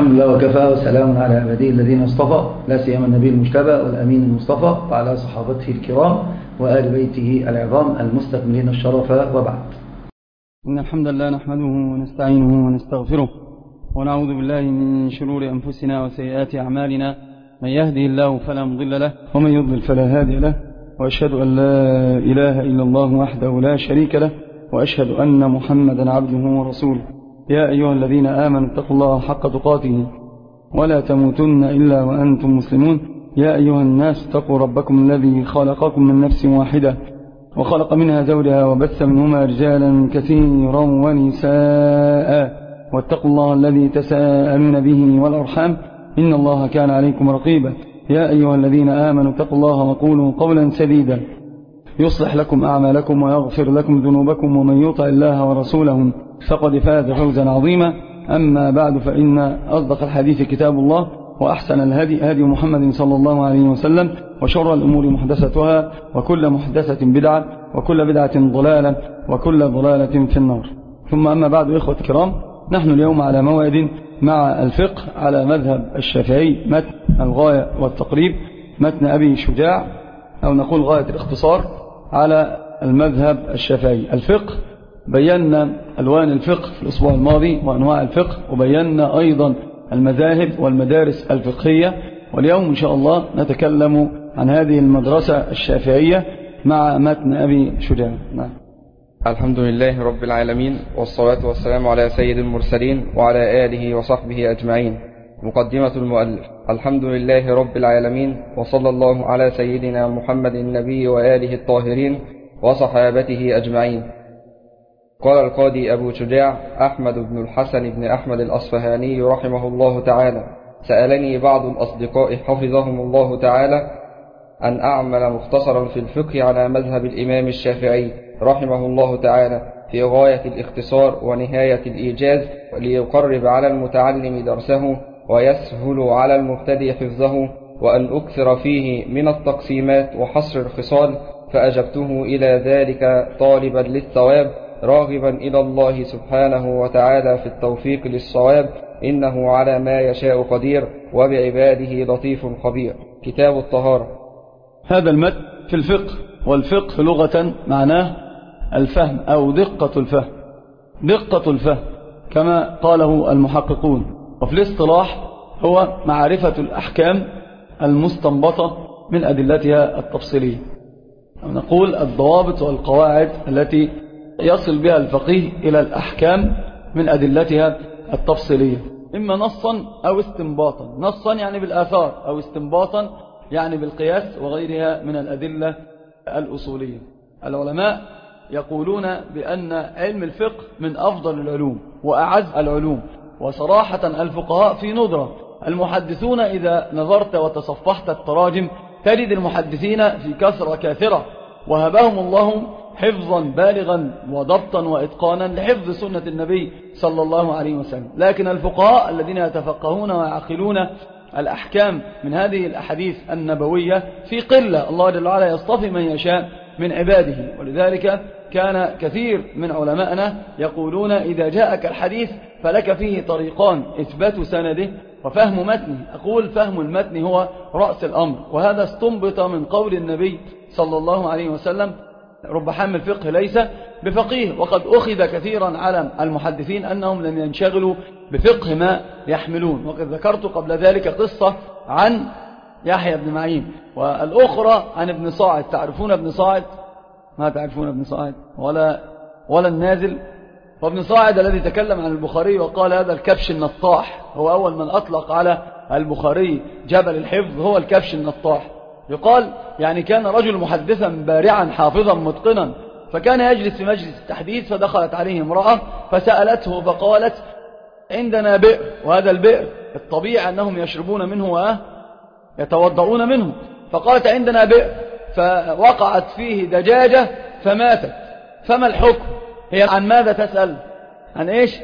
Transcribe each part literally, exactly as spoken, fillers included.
الحمد لله وكفى وسلام على عباده الذين اصطفى، لا سيما النبي المجتبى والأمين المصطفى وعلى صحابته الكرام وآل بيته العظام المستكملين الشرف، وبعد. إن الحمد لله نحمده ونستعينه ونستغفره ونعوذ بالله من شرور أنفسنا وسيئات أعمالنا، من يهده الله فلا مضل له ومن يضلل فلا هادي له، وأشهد أن لا إله إلا الله وحده لا شريك له، وأشهد أن محمدا عبده ورسوله. يا أيها الذين آمنوا اتقوا الله حق تقاته ولا تموتن إلا وأنتم مسلمون. يا أيها الناس اتقوا ربكم الذي خلقكم من نفس واحدة وخلق منها زوجها وبث منهما رجالا كثيرا ونساء، واتقوا الله الذي تساءلون به والأرحام إن الله كان عليكم رقيبا. يا أيها الذين آمنوا اتقوا الله وقولوا قولا سديدا يصلح لكم أعمالكم ويغفر لكم ذنوبكم، ومن يطع الله ورسوله فقد فاز فوزا عظيما. أما بعد، فإن أصدق الحديث كتاب الله، وأحسن الهدي هدي محمد صلى الله عليه وسلم، وشر الأمور محدثتها، وكل محدثة بدعة، وكل بدعة ضلالة، وكل ضلالة في النار. ثم أما بعد، إخوة الكرام، نحن اليوم على موعد مع الفقه على مذهب الشافعي، متن الغاية والتقريب، متن أبي شجاع، أو نقول غاية الاختصار على المذهب الشافعي. الفقه بينا ألوان الفقه في الأسبوع الماضي وأنواع الفقه، وبينا أيضا المذاهب والمدارس الفقهية، واليوم إن شاء الله نتكلم عن هذه المدرسة الشافعية مع متن أبي شجاع. نعم. الحمد لله رب العالمين، والصلاة والسلام على سيد المرسلين وعلى آله وصحبه أجمعين. مقدمة المؤلف: الحمد لله رب العالمين، وصلى الله على سيدنا محمد النبي وآله الطاهرين وصحابته أجمعين. قال القاضي أبو شجاع أحمد بن الحسن بن أحمد الأصفهاني رحمه الله تعالى: سألني بعض الأصدقاء حفظهم الله تعالى أن أعمل مختصرا في الفقه على مذهب الإمام الشافعي رحمه الله تعالى في غاية الاختصار ونهاية الإيجاز، ليقرب على المتعلم درسه ويسهل على المبتدئ حفظه، وأن أكثر فيه من التقسيمات وحصر الخصال، فأجبته إلى ذلك طالبا للثواب، راغبا إلى الله سبحانه وتعالى في التوفيق للصواب، إنه على ما يشاء قدير، وبعباده لطيف خبير. كتاب الطهارة. هذا المتن في الفقه، والفقه لغة معناه الفهم أو دقة الفهم، دقة الفهم كما قاله المحققون. وفي الاصطلاح هو معرفة الأحكام المستنبطة من أدلتها التفصيلية، أو نقول الضوابط والقواعد التي يصل بها الفقيه إلى الأحكام من أدلتها التفصيلية، إما نصا أو استنباطا. نصا يعني بالآثار، أو استنباطا يعني بالقياس وغيرها من الأدلة الأصولية. العلماء يقولون بأن علم الفقه من أفضل العلوم وأعز العلوم، وصراحة الفقهاء في ندرة. المحدثون إذا نظرت وتصفحت التراجم تجد المحدثين في كثرة كاثرة، وهبهم الله حفظا بالغا وضبطا وإتقانا لحفظ سنة النبي صلى الله عليه وسلم. لكن الفقهاء الذين يتفقهون ويعقلون الأحكام من هذه الأحاديث النبوية في قلة. الله جل وعلا يصطفي من يشاء من عباده، ولذلك كان كثير من علمائنا يقولون إذا جاءك الحديث فلك فيه طريقان: إثبات سنده وفهم متنه. أقول فهم المتن هو رأس الأمر، وهذا استنبط من قول النبي صلى الله عليه وسلم: رب حامل فقه ليس بفقيه. وقد أخذ كثيرا على المحدثين أنهم لم ينشغلوا بفقه ما يحملون. وقد ذكرت قبل ذلك قصة عن يحيى بن معين، والأخرى عن ابن صاعد. تعرفون ابن صاعد؟ ما تعرفون ابن صاعد ولا, ولا النازل. وابن صاعد الذي تكلم عن البخاري وقال هذا الكبش النطاح، هو أول من أطلق على البخاري جبل الحفظ، هو الكبش النطاح. يقال يعني كان رجل محدثا بارعا حافظا متقنا، فكان يجلس في مجلس التحديث، فدخلت عليه امرأة فسألته فقالت: عندنا بئر، وهذا البئر الطبيعي أنهم يشربون منه ويتوضؤون منه. فقالت: عندنا بئر، فوقعت فيه دجاجة فماتت، فما الحكم؟ هي عن ماذا تسأل؟ عن إيش؟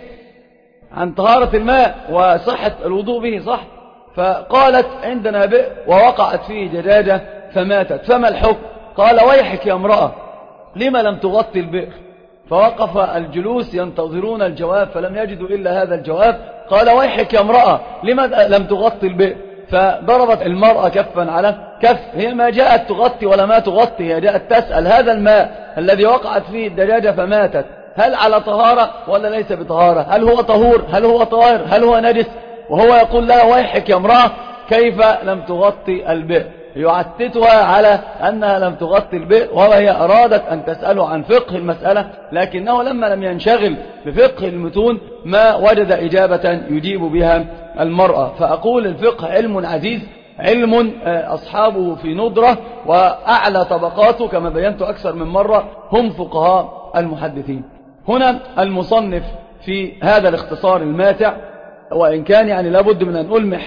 عن طهارة الماء وصحة الوضوء به، صح؟ فقالت: عندنا بئر ووقعت فيه دجاجة فماتت، فما الحكم؟ قال: ويحك يا امرأة، لما لم تغطي البئر؟ فوقف الجلوس ينتظرون الجواب فلم يجدوا إلا هذا الجواب. قال ويحك يا امرأة لماذا لم تغطي البئر؟ فضربت المرأة كفا على كف. هي ما جاءت تغطي ولا ما تغطي، هي جاءت تسأل هذا الماء الذي وقعت فيه الدجاجة فماتت هل على طهارة ولا ليس بطهارة؟ هل هو طهور؟ هل هو طاهر؟ هل هو نجس؟ وهو يقول لها ويحك يا امرأة كيف لم تغطي البئر؟ يعتتها على أنها لم تغطي البئر، وهي أرادت أن تسأله عن فقه المسألة، لكنه لما لم ينشغل بفقه المتون ما وجد إجابة يجيب بها المرأة. فأقول الفقه علم عزيز، علم أصحابه في ندرة، وأعلى طبقاته كما بينت أكثر من مرة هم فقهاء المحدثين. هنا المصنف في هذا الاختصار الماتع، وإن كان يعني لابد من أن ألمح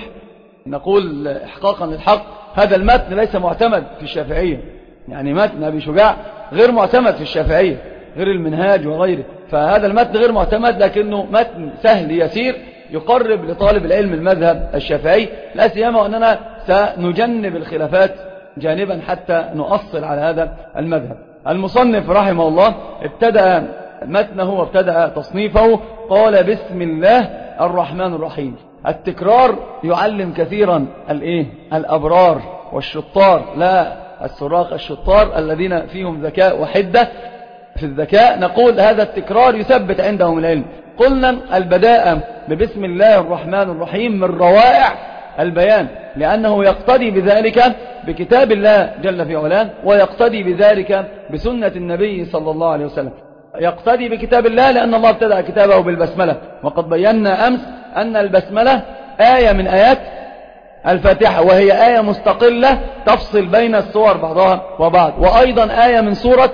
نقول إحقاقا للحق هذا المتن ليس معتمد في الشافعية، يعني متن أبي شجاع غير معتمد في الشافعية غير المنهاج وغيره، فهذا المتن غير معتمد، لكنه متن سهل يسير يقرب لطالب العلم المذهب الشافعي، لا سيما وأننا سنجنب الخلافات جانبا حتى نؤصل على هذا المذهب. المصنف رحمه الله ابتدأ متنه وابتدأ تصنيفه قال بسم الله الرحمن الرحيم. التكرار يعلم كثيرا الايه الأبرار والشطار، لا السراق الشطار الذين فيهم ذكاء وحدة في الذكاء، نقول هذا التكرار يثبت عندهم العلم. قلنا البداءة ببسم الله الرحمن الرحيم من روائع البيان، لأنه يقتدي بذلك بكتاب الله جل في علاه، ويقتدي بذلك بسنة النبي صلى الله عليه وسلم. يقتدي بكتاب الله لأن الله ابتدأ كتابه بالبسملة، وقد بينا أمس أن البسملة آية من آيات الفاتحة، وهي آية مستقلة تفصل بين السور بعضها وبعض، وأيضا آية من سورة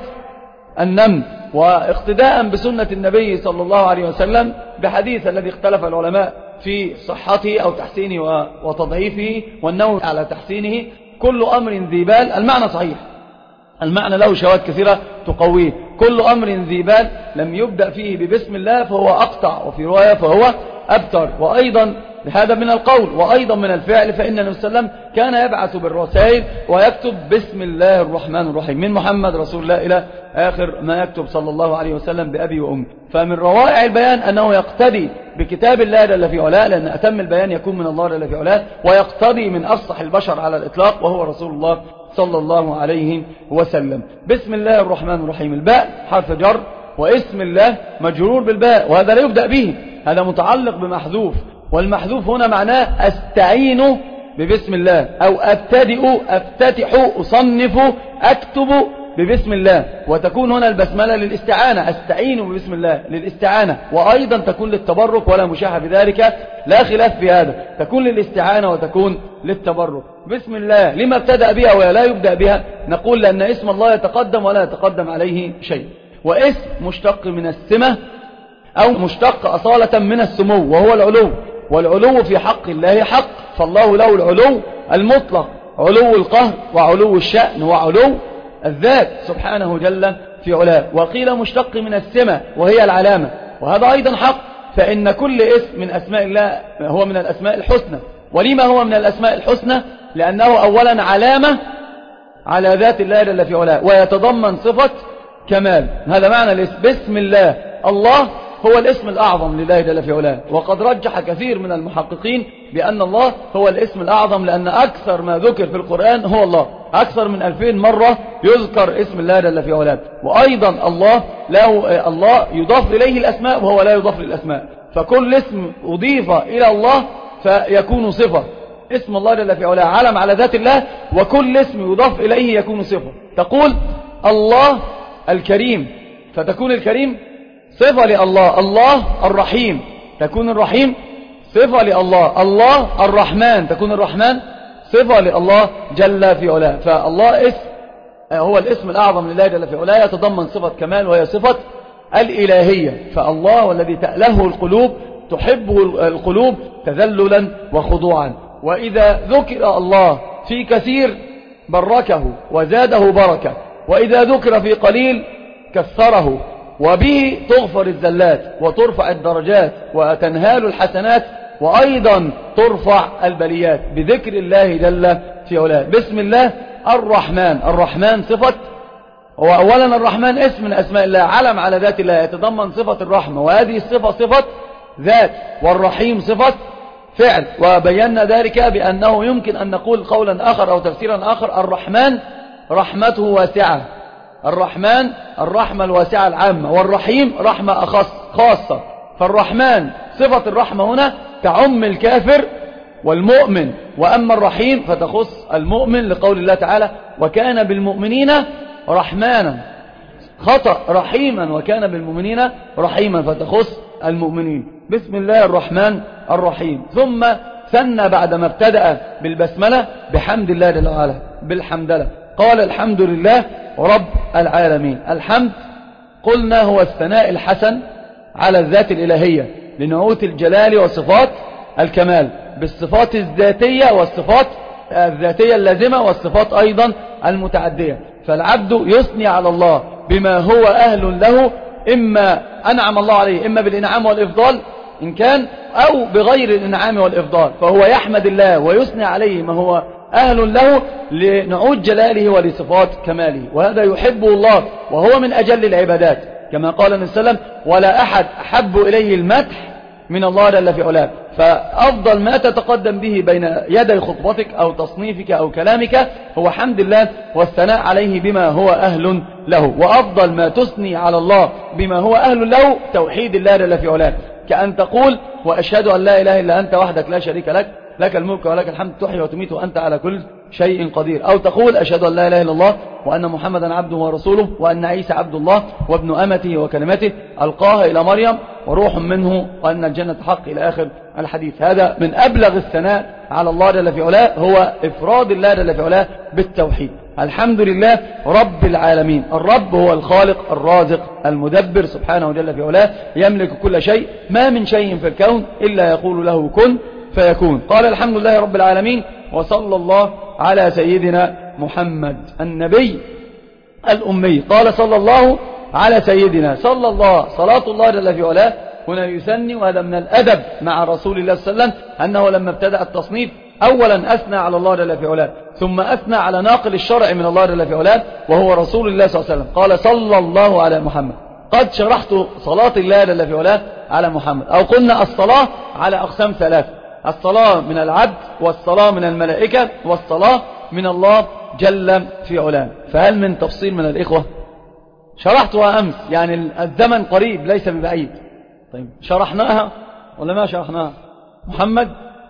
النمل. واقتداء بسنة النبي صلى الله عليه وسلم بحديث الذي اختلف العلماء في صحته أو تحسينه وتضعيفه والنوم على تحسينه، كل أمر ذي بال، المعنى صحيح، المعنى له شواهد كثيرة تقويه، كل أمر ذي بال لم يبدأ فيه ببسم الله فهو أقطع، وفي رواية فهو أبتر. وأيضا هذا من القول وأيضا من الفعل، فإن النبي صلى الله عليه وسلم كان يبعث بالرسائل ويكتب بسم الله الرحمن الرحيم من محمد رسول الله إلى آخر ما يكتب صلى الله عليه وسلم بأبي وأمي. فمن روائع البيان أنه يقتدي بكتاب الله جل في علاه، لأن أتم البيان يكون من الله جل في علاه، ويقتدي من أفصح البشر على الإطلاق وهو رسول الله صلى الله عليه وسلم. بسم الله الرحمن الرحيم، الباء حرف جر، واسم الله مجرور بالباء، وهذا لا يبدأ به، هذا متعلق بمحذوف، والمحذوف هنا معناه أستعين ببسم الله، أو أبتدئ أفتتح أصنف أكتب ببسم الله، وتكون هنا البسملة للاستعانة، أستعين ببسم الله للاستعانة، وأيضا تكون للتبرك ولا مشاحة بذلك، لا خلاف في هذا، تكون للاستعانة وتكون للتبرك. بسم الله لما ابتدأ بها ولا يبدأ بها؟ نقول لأن اسم الله يتقدم ولا يتقدم عليه شيء، واسم مشتق من السمة أو مشتق أصالة من السمو وهو العلو، والعلو في حق الله حق، فالله له العلو المطلق، علو القهر وعلو الشأن وعلو الذات سبحانه جل في علاه. وقيل مشتق من السمة وهي العلامة، وهذا أيضا حق، فإن كل اسم من أسماء الله هو من الأسماء الحسنى. ولما هو من الأسماء الحسنى؟ لأنه أولا علامة على ذات الله جل في علاه، ويتضمن صفة كمال، هذا معنى الاسم. بسم الله، الله هو الاسم الأعظم لله جل في علاه، وقد رجح كثير من المحققين بأن الله هو الاسم الأعظم، لأن أكثر ما ذكر في القرآن هو الله، أكثر من ألفين مرة يذكر اسم الله جل في علاه. وأيضا الله له الله يضاف إليه الأسماء وهو لا يضاف للأسماء، فكل اسم أضيف إلى الله فيكون صفة. اسم الله جل في علاه علم على ذات الله، وكل اسم يضاف إليه يكون صفة. تقول الله الكريم فتكون الكريم صفة لله، الله الرحيم تكون الرحيم صفة لله، الله الرحمن تكون الرحمن صفة لله جل في علاه. فالله اسم هو الاسم الأعظم لله جل في علاه، يتضمن صفة كمال وهي صفة الإلهية. فالله هو الذي تأله القلوب، تحبه القلوب تذللا وخضوعا. وإذا ذكر الله في كثير بركه وزاده بركة، وإذا ذكر في قليل كثره، وبه تغفر الزلات وترفع الدرجات وتنهال الحسنات، وأيضا ترفع البليات بذكر الله جل في علاه. بسم الله الرحمن، الرحمن صفة هو أولا الرحمن اسم من أسماء الله، علم على ذات الله، يتضمن صفة الرحمة، وهذه الصفة صفة ذات، والرحيم صفة فعل. وبينا ذلك بأنه يمكن أن نقول قولا آخر أو تفسيرا آخر: الرحمن رحمته واسعة، الرحمن الرحمة الواسعة العامة، والرحيم رحمة أخص خاصة. فالرحمن صفة الرحمة هنا تعم الكافر والمؤمن، وأما الرحيم فتخص المؤمن لقول الله تعالى: وكان بالمؤمنين رحمانا. خطأ: رحيما، وكان بالمؤمنين رحيما، فتخص المؤمنين. بسم الله الرحمن الرحيم. ثم ثنى بعدما ابتدأ بالبسملة بحمد الله جل وعلا، بالحمدلة، قال: الحمد لله رب العالمين. الحمد قلنا هو الثناء الحسن على الذات الإلهية لنعوت الجلال وصفات الكمال، بالصفات الذاتية والصفات الذاتية اللازمة والصفات أيضا المتعدية. فالعبد يثني على الله بما هو أهل له، إما أنعم الله عليه إما بالإنعام والإفضال إن كان، أو بغير الإنعام والإفضال، فهو يحمد الله ويثني عليه ما هو أهل له لنعود جلاله ولصفات كماله، وهذا يحبه الله وهو من أجل العبادات، كما قال النبي صلى الله عليه وسلم: ولا أحد أحب إليه المدح من الله جل في علاه. فأفضل ما تتقدم به بين يدي خطبتك أو تصنيفك أو كلامك هو حمد الله والثناء عليه بما هو أهل له، وأفضل ما تثني على الله بما هو أهل له توحيد الله جل في علاه، كأن تقول: وأشهد أن لا إله إلا أنت وحدك لا شريك لك، لك الملك ولك الحمد، تحيي وتميت وأنت على كل شيء قدير. أو تقول: أشهد أن لا إله إلا الله وأن محمدا عبده ورسوله وأن عيسى عبد الله وابن أمته وكلمته ألقاها إلى مريم وروح منه وأن الجنة حق، إلى آخر الحديث. هذا من أبلغ الثناء على الله جل في علاه، هو إفراد الله جل في علاه بالتوحيد. الحمد لله رب العالمين. الرب هو الخالق الرازق المدبر سبحانه جل في علاه، يملك كل شيء، ما من شيء في الكون إلا يقول له كن فيكون. قال: الحمد لله رب العالمين، وصلى الله على سيدنا محمد النبي الأمي. قال: صلى الله على سيدنا، صلى الله، صلاة الله جل في علاه هنا يثني، وهذا من الأدب مع رسول الله صلى الله عليه وسلم أنه لما ابتدأ التصنيف أولا أثنى على الله جل في علاه، ثم أثنى على ناقل الشرع من الله جل في علاه وهو رسول الله صلى الله عليه وسلم. قال: صلى الله على محمد. قد شرحت صلاة الله جل في علاه على محمد، أو قلنا الصلاة على أقسام ثلاثة: الصلاة من العبد، والصلاة من الملائكة، والصلاة من الله جل في علاه. فهل من تفصيل من الإخوة؟ شرحتها أمس، يعني الزمن قريب ليس ببعيد. طيب شرحناها ولا ما شرحناها؟ محمد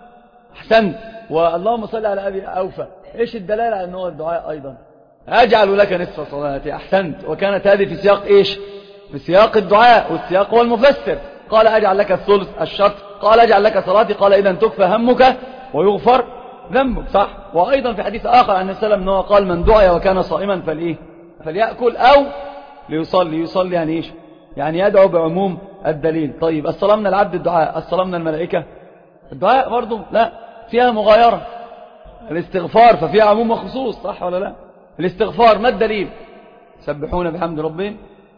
أحسنت. واللهم صل على أبي أوفى، إيش الدلالة على أنه الدعاء أيضا؟ أجعل لك نصف صلاتي. أحسنت. وكانت هذه في سياق إيش؟ في سياق الدعاء، والسياق هو المفسر. قال: أجعل لك الثلث الشطر، قال: أجعل لك صلاتي، قال: إذا تكفى همك ويغفر ذنبك. صح. وأيضا في حديث آخر عن السلام أنه قال: من دعي وكان صائما فلإيه؟ فليأكل أو ليصلي. يصلي يعني إيش؟ يعني يدعو بعموم الدليل. طيب الصلاة من العبد الدعاء، الصلاة من الملائكة الدعاء برضو لا، فيها مغايرة. الاستغفار ففيها عموم وخصوص، صح ولا لا؟ الاستغفار ما الدليل؟ سبحون بحمد ربهم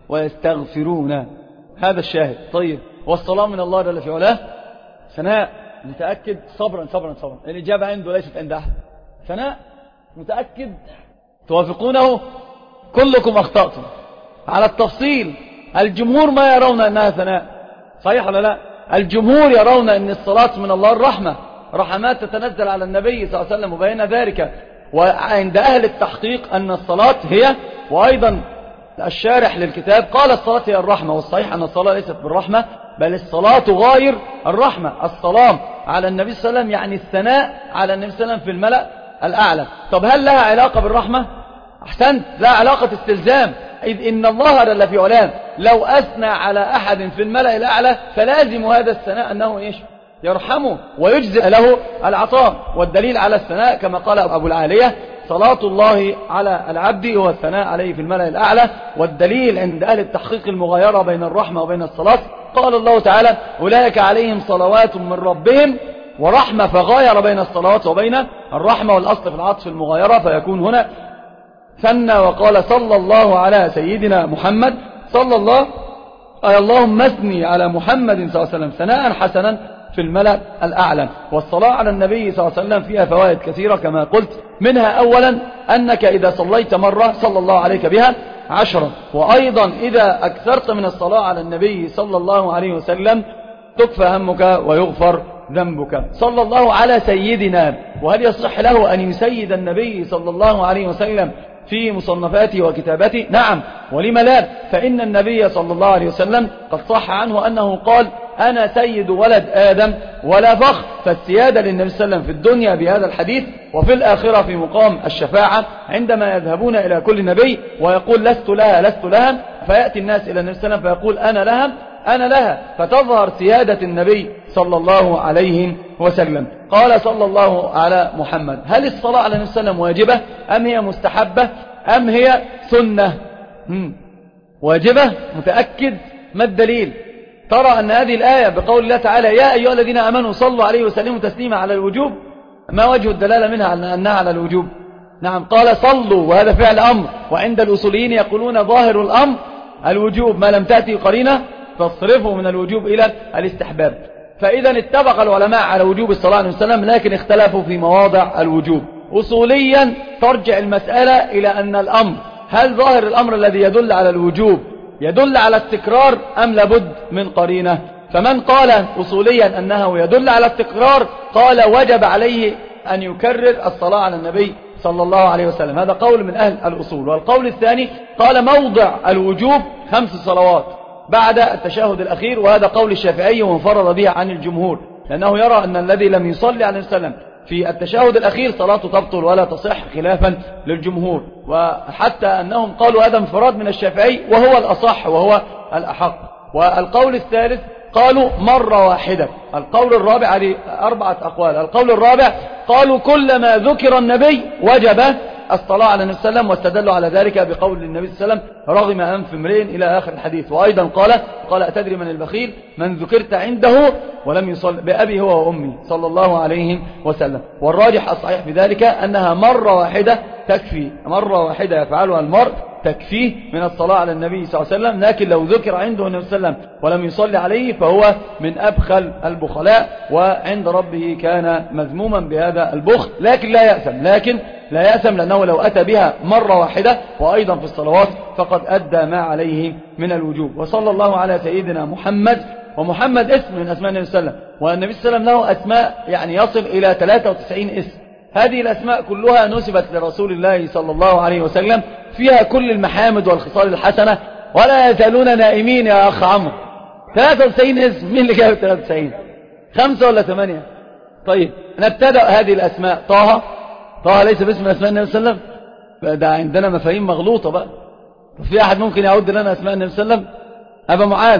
ويستغفرون، هذا الشاهد. طيب والصلاة من الله جل في علاه ثناء متأكد، صبرا صبرا صبرا، الإجابة عنده ليست عند أحد. ثناء متأكد توافقونه؟ كلكم أخطأتم على التفصيل. الجمهور ما يرون أنها ثناء، صحيح ولا لا؟ الجمهور يرون أن الصلاة من الله الرحمة، رحمات تتنزل على النبي صلى الله عليه وسلم وبين ذلك. وعند أهل التحقيق أن الصلاة هي، وأيضا الشارح للكتاب قال الصلاة هي الرحمة، والصحيح أن الصلاة ليست بالرحمة بل الصلاة غاير الرحمة. الصلاة على النبي صلى الله عليه وسلم يعني الثناء على النبي صلى الله عليه وسلم في الملأ الأعلى. طب هل لها علاقة بالرحمة؟ أحسنت، لا علاقة استلزام، إذ إن الله جل في علاه لو أثنى على أحد في الملأ الأعلى فلازم هذا الثناء أنه إيش؟ يرحمه ويجزئ له العطاء. والدليل على الثناء كما قال أبو العالية: صلاة الله على العبد هو الثناء عليه في الملأ الأعلى. والدليل عند أهل التحقيق المغايرة بين الرحمة وبين الصلاة، قال الله تعالى: أولئك عليهم صلوات من ربهم ورحمة، فغاير بين الصلوات وبين الرحمة، والأصل في العطف المغايرة، فيكون هنا ثنى وقال: صلى الله على سيدنا محمد. صلى الله أي اللهم اثني على محمد صلى الله عليه وسلم ثناء حسنا في الملأ الأعلى. والصلاة على النبي صلى الله عليه وسلم فيها فوائد كثيرة كما قلت، منها أولا أنك إذا صليت مرة صلى الله عليك بها عشرة. وأيضا إذا أكثرت من الصلاة على النبي صلى الله عليه وسلم تكفى همك ويغفر ذنبك. صلى الله على سيدنا، وهل يصح له أن يسيد النبي صلى الله عليه وسلم في مصنفاته وكتاباته؟ نعم، ولم لا؟ فإن النبي صلى الله عليه وسلم قد صح عنه أنه قال أنا سيد ولد آدم ولا فخر. فالسيادة للنبي صلى الله عليه وسلم في الدنيا بهذا الحديث، وفي الآخرة في مقام الشفاعة عندما يذهبون إلى كل نبي ويقول لست لها لست لها، فيأتي الناس إلى النبي صلى الله عليه وسلم فيقول أنا لها أنا لها، فتظهر سيادة النبي صلى الله عليه وسلم. قال صلى الله على محمد: هل الصلاة على النبي صلى الله عليه وسلم واجبة أم هي مستحبة أم هي سنة؟ مم. واجبة؟ متأكد؟ ما الدليل؟ ترى أن هذه الآية بقول الله تعالى يا أيها الذين آمنوا صلوا عليه وسلموا تسليما على الوجوب، ما وجه الدلالة منها على أنها على الوجوب؟ نعم، قال صلوا وهذا فعل أمر، وعند الأصوليين يقولون ظاهر الأمر الوجوب ما لم تأتي قرينة فاصرفوا من الوجوب إلى الاستحباب. فإذا اتفق العلماء على وجوب الصلاة عليه وسلم، لكن اختلفوا في مواضع الوجوب. أصوليا ترجع المسألة إلى أن الأمر، هل ظاهر الأمر الذي يدل على الوجوب يدل على التكرار أم لابد من قرينة؟ فمن قال أصوليا أنه يدل على التكرار قال وجب عليه أن يكرر الصلاة على النبي صلى الله عليه وسلم، هذا قول من أهل الأصول. والقول الثاني قال موضع الوجوب خمس صلوات بعد التشهد الأخير، وهذا قول الشافعي وانفرد به عن الجمهور، لأنه يرى أن الذي لم يصلي عليه وسلم في التشهد الأخير صلاته تبطل ولا تصح خلافا للجمهور. وحتى أنهم قالوا هذا انفراد من الشافعي وهو الأصح وهو الأحق. والقول الثالث قالوا مرة واحدة. القول الرابع عليه أربعة أقوال. القول الرابع قالوا كلما ذكر النبي وجب الصلاة على النبي صلى الله عليه وسلم، واستدلوا على ذلك بقول النبي صلى الله عليه وسلم رغم أنف امرئ إلى آخر الحديث. وأيضا قال قال أتدري من البخيل؟ من ذكرت عنده ولم يصل بأبي هو وأمي صلى الله عليه وسلم. والراجح الصحيح في ذلك أنها مرة واحدة تكفي، مرة واحدة يفعلها المرء تكفيه من الصلاة على النبي صلى الله عليه وسلم. لكن لو ذكر عنده النبي صلى الله عليه وسلم ولم يصلي عليه فهو من أبخل البخلاء، وعند ربه كان مذموما بهذا البخل، لكن لا يأثم لكن لا يأثم لأنه لو أتى بها مرة واحدة وأيضا في الصلوات فقد أدى ما عليه من الوجوب. وصلى الله على سيدنا محمد. ومحمد اسم من أسماء النبي صلى الله عليه وسلم، والنبي صلى الله عليه وسلم له أسماء يعني يصل إلى ثلاثة وتسعين اسم. هذه الأسماء كلها نسبت لرسول الله صلى الله عليه وسلم، فيها كل المحامد والخصال الحسنة، ولا يزالون نائمين يا أخ عمرو. ثلاثة وتسعين اسم، مين اللي جاب ثلاثة وتسعين؟ خمسة ولا ثمانية؟ طيب نبتدأ هذه الأسماء. طه، طه ليس باسم أسماء النبي صلى الله عليه وسلم، ده عندنا مفاهيم مغلوطة بقى. في أحد ممكن يعود لنا أسماء النبي صلى الله عليه وسلم؟ أبا معاذ،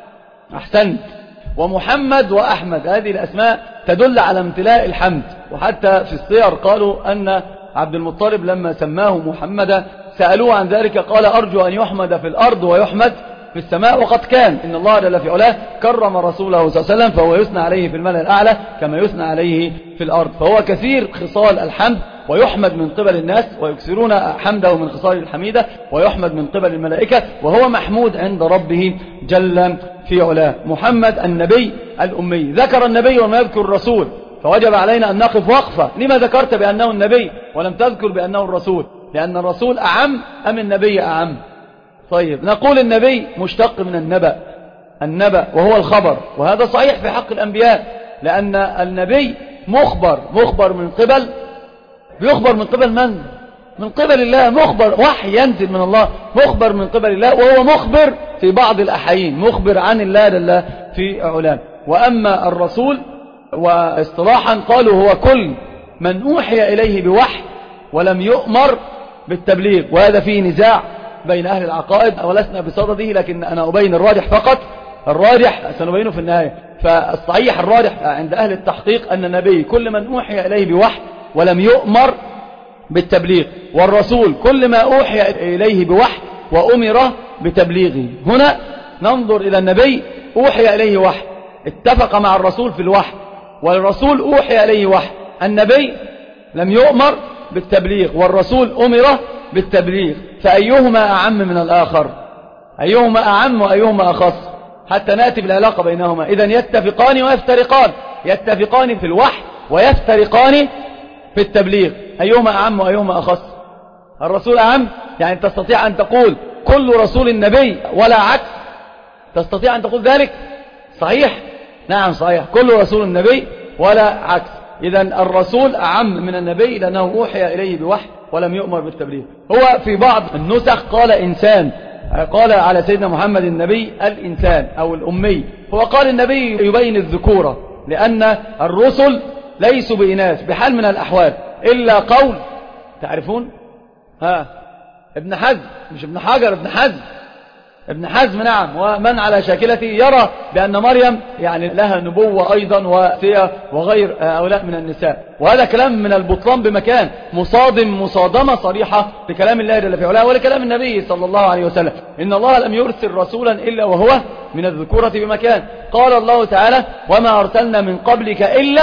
أحسنت. ومحمد وأحمد، هذه الأسماء تدل على امتلاء الحمد. وحتى في السير قالوا أن عبد المطلب لما سماه محمدا سألوه عن ذلك قال أرجو أن يحمد في الأرض ويحمد في السماء، وقد كان إن الله جل في علاه كرم رسوله صلى الله عليه وسلم، فهو يثنى عليه في الملأ الأعلى كما يثنى عليه في الأرض. فهو كثير خصال الحمد، ويحمد من قبل الناس ويكسرون حمده من خصال الحميدة، ويحمد من قبل الملائكة، وهو محمود عند ربه جل في علاه. محمد النبي الأمي. ذكر النبي وما يذكر الرسول، فوجب علينا أن نقف وقفة. لما ذكرت بأنه النبي ولم تذكر بأنه الرسول؟ لأن الرسول أعم أم النبي أعم؟ طيب نقول النبي مشتق من النبأ، النبأ وهو الخبر، وهذا صحيح في حق الأنبياء، لأن النبي مخبر، مخبر من قبل، بيخبر من قبل من؟ من قبل الله، مخبر وحي ينزل من الله، مخبر من قبل الله، وهو مخبر في بعض الأحيين، مخبر عن الله لله في علام. وأما الرسول واصطلاحا قالوا هو كل من أوحي إليه بوحي ولم يؤمر بالتبليغ، وهذا فيه نزاع بين أهل العقائد، ولسنا بصدده، لكن أنا أبين الراجح فقط، الراجح سنبينه في النهاية. فالصحيح الراجح عند أهل التحقيق أن النبي كل من أوحي إليه بوحي ولم يؤمر بالتبليغ، والرسول كل ما أوحي إليه بوحي وأمر بتبليغه. هنا ننظر إلى النبي أوحي إليه وحي، اتفق مع الرسول في الوحي، والرسول أوحي إليه وحي. النبي لم يؤمر بالتبليغ والرسول أمر بالتبليغ، فأيهما أعم من الآخر؟ أيهما أعم وأيهما أخص؟ حتى نأتي بالعلاقة بينهما. إذن يتفقان ويفترقان، يتفقان في الوحي ويفترقان في التبليغ. أيهما أعم وأيهما أخص؟ الرسول أعم، يعني تستطيع أن تقول كل رسول النبي ولا عكس؟ تستطيع أن تقول ذلك؟ صحيح؟ نعم صحيح، كل رسول النبي ولا عكس. إذن الرسول أعم من النبي لأنه أوحي إليه بوحي ولم يؤمر بالتبليغ. هو في بعض النسخ قال إنسان، قال على سيدنا محمد النبي الإنسان أو الأمي، هو قال النبي يبين الذكورة، لأن الرسل ليسوا بإناث بحال من الأحوال إلا قول تعرفون ها ابن حزم، مش ابن حجر، ابن حزم، ابن حزم نعم، ومن على شاكلته يرى بأن مريم يعني لها نبوة أيضا وسيا وغير هؤلاء من النساء. وهذا كلام من البطلان بمكان، مصادم مصادمة صريحة لكلام الله جل في علاه ولكلام النبي صلى الله عليه وسلم. إن الله لم يرسل رسولا إلا وهو من الذكورة بمكان. قال الله تعالى وما أرسلنا من قبلك إلا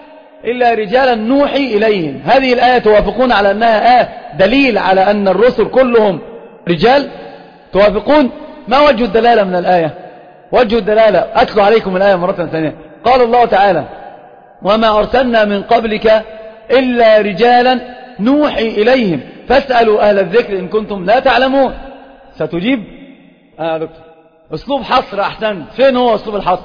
إلا رجالا نوحي إليهم. هذه الآية توافقون على أنها آية دليل على أن الرسل كلهم رجال؟ توافقون؟ ما وجه الدلالة من الآية؟ وجه الدلالة أتلو عليكم الآية مرة ثانية. قال الله تعالى وما أرسلنا من قبلك إلا رجالا نوحي إليهم فاسألوا أهل الذكر إن كنتم لا تعلمون. ستجيب؟ آه دكتور أسلوب حصر أحسن. فين هو أسلوب الحصر؟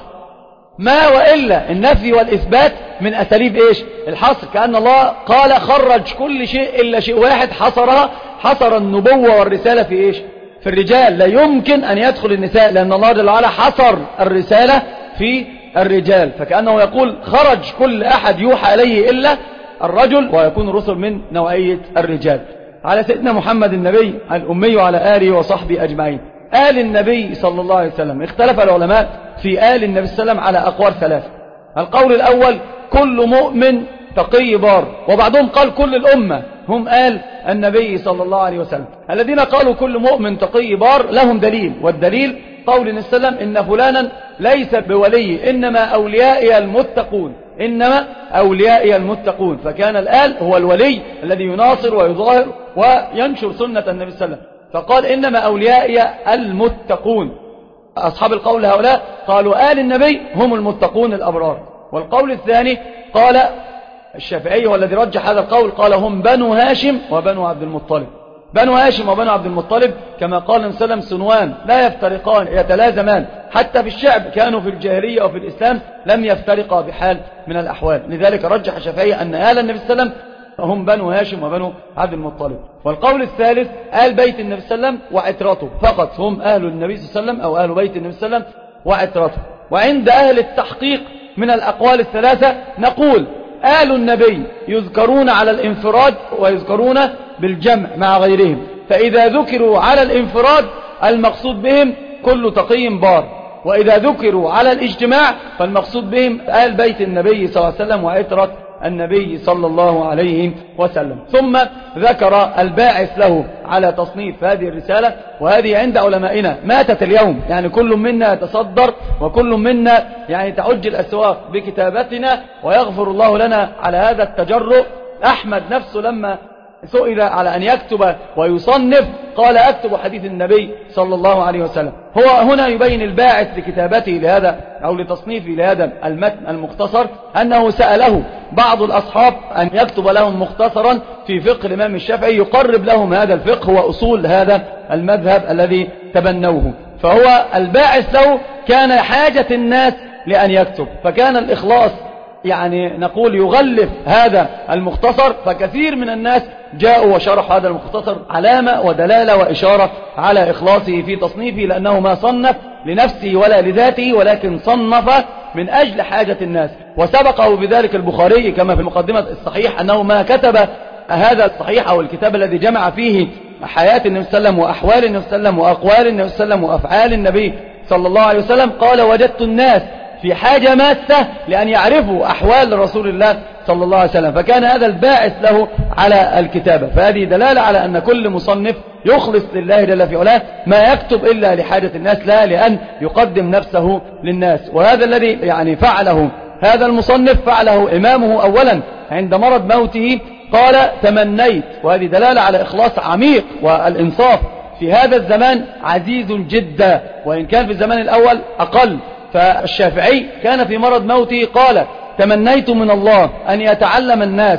ما وإلا النفي والإثبات من أساليب إيش؟ الحصر. كأن الله قال خرج كل شيء إلا شيء واحد حصرها، حصر النبوة والرسالة في إيش؟ في الرجال. لا يمكن أن يدخل النساء لأن الله جل وعلا حصر الرسالة في الرجال، فكأنه يقول خرج كل أحد يوحى إليه إلا الرجل، ويكون الرسل من نوعية الرجال. على سيدنا محمد النبي الأمي وعلى آله وصحبه أجمعين. آل النبي صلى الله عليه وسلم اختلف العلماء في آل النبي صلى الله عليه وسلم على أقوال ثلاثة. القول الأول كل مؤمن تقي بار، وبعضهم قال كل الأمة هم آل النبي صلى الله عليه وسلم. الذين قالوا كل مؤمن تقي بار لهم دليل، والدليل قول النبي صلى الله عليه وسلم إن فلانا ليس بولي إنما أوليائي المتقون، إنما أوليائي المتقون. فكان الآل هو الولي الذي يناصر ويظاهر وينشر سنة النبي صلى الله عليه وسلم، فقال إنما أوليائي المتقون. أصحاب القول هؤلاء قالوا آل النبي هم المتقون الأبرار. والقول الثاني قال الشافعي والذي رجح هذا القول، قال هم بنو هاشم وبنو عبد المطلب. بنو هاشم وبنو عبد المطلب كما قال النبي صلى الله عليه وسلم سنوان لا يفترقان يتلازمان، حتى في الشعب كانوا في الجاهلية وفي الإسلام لم يفترقا بحال من الأحوال. لذلك رجح الشافعي أن آل النبي صلى الله عليه وسلم هم بنو هاشم وبنو عبد المطلب. والقول الثالث آل بيت النبي صلى الله عليه وسلم وعترته فقط، هم أهل النبي صلى الله عليه وسلم أو أهل بيت النبي صلى الله عليه وسلم وعترته. وعند أهل التحقيق من الأقوال الثلاثة نقول آل النبي يذكرون على الانفراد ويذكرون بالجمع مع غيرهم، فإذا ذكروا على الانفراد المقصود بهم كل تقي بار، وإذا ذكروا على الاجتماع فالمقصود بهم آل بيت النبي صلى الله عليه وسلم وعترة النبي صلى الله عليه وسلم. ثم ذكر الباعث له على تصنيف هذه الرسالة، وهذه عند علمائنا ماتت اليوم، يعني كل منا يتصدر وكل منا يعني تعج الأسواق بكتابتنا، ويغفر الله لنا على هذا التجرؤ. أحمد نفسه لما سئل على أن يكتب ويصنف قال أكتب حديث النبي صلى الله عليه وسلم. هو هنا يبين الباعث لكتابته لهذا أو لتصنيفه لهذا المتن المختصر أنه سأله بعض الأصحاب أن يكتب لهم مختصرا في فقه الإمام الشافعي يقرب لهم هذا الفقه وأصول هذا المذهب الذي تبنوه. فهو الباعث له كان حاجة الناس لأن يكتب، فكان الإخلاص يعني نقول يغلف هذا المختصر، فكثير من الناس جاءوا وشرحوا هذا المختصر علامة ودلالة وإشارة على إخلاصه في تصنيفه، لأنه ما صنف لنفسه ولا لذاته ولكن صنف من أجل حاجة الناس. وسبقه بذلك البخاري كما في المقدمة الصحيح أنه ما كتب هذا الصحيح أو الكتاب الذي جمع فيه حياة النبي صلى الله عليه وسلم وأحوال النبي صلى الله عليه وسلم وأقوال النبي صلى الله عليه وسلم وأفعال النبي صلى الله عليه وسلم، قال وجدت الناس في حاجة ماسة لأن يعرفوا أحوال رسول الله صلى الله عليه وسلم، فكان هذا الباعث له على الكتابة. فهذه دلالة على أن كل مصنف يخلص لله جل في علاه ما يكتب إلا لحاجة الناس لا لأن يقدم نفسه للناس. وهذا الذي يعني فعله هذا المصنف فعله إمامه أولا عند مرض موته، قال تمنيت، وهذه دلالة على إخلاص عميق، والإنصاف في هذا الزمان عزيز جدا وإن كان في الزمان الأول أقل. فالشافعي كان في مرض موته قال تمنيت من الله أن يتعلم الناس